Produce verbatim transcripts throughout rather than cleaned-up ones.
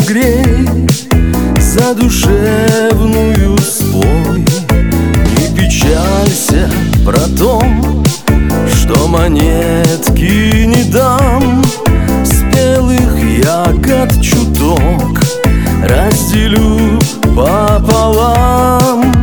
согрей, задушевную спой. Не печалься про то, что монетки не дам. Спелых ягод чуток разделю пополам.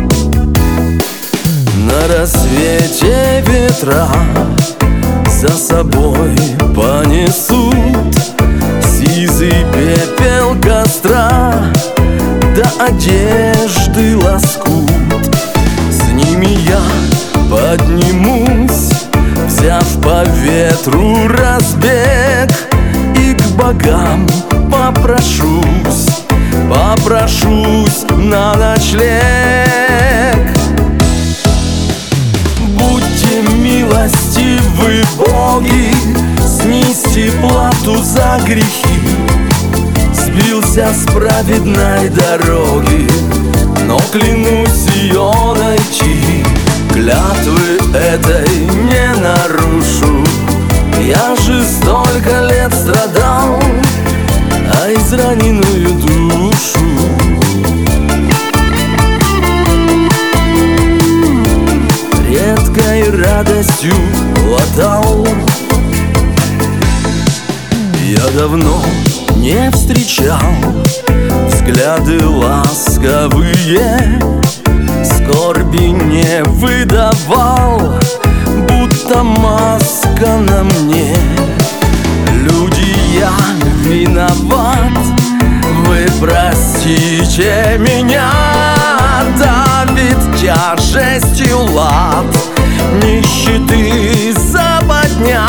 На рассвете ветра за собой понесут сизый пепел костра до одежды лоскут. С ними я поднимусь, взяв по ветру разбег, и к богам попрошусь, попрошусь на ночлег. Будьте милостивы, боги, снести плату за грехи. Сбился с праведной дороги, но клянусь ее найти. Клятвы этой не нарушу, я же столько лет страдал, а израненную душу редкой радостью латал. Я давно не встречал взгляды ласковые, скорби не выдавал, будто маска на мне. Люди, я виноват, вы простите меня. Давит тяжестью лад, нищеты западня.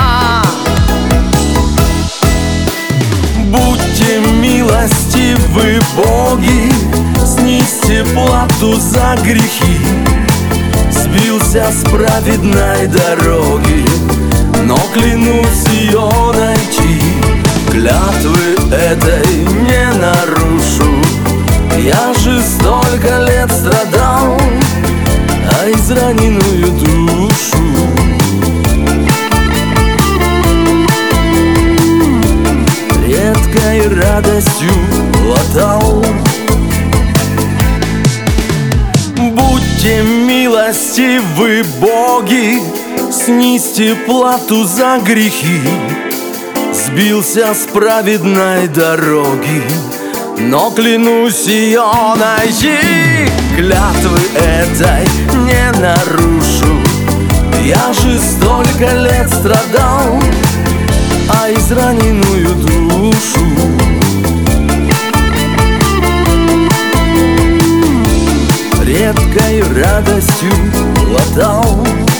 Будьте милостивы, боги, снести плату за грехи. Сбился с праведной дороги, но клянусь ее найти. Клятвы этой не нарушу, я же столько лет страдал, а израненную душу редкой радостью латал. Будьте милостивы, боги, снести плату за грехи. Сбился с праведной дороги, но клянусь ее найти. Клятвы этой не нарушу, я же столько лет страдал, а израненную душу редкой радостью латал.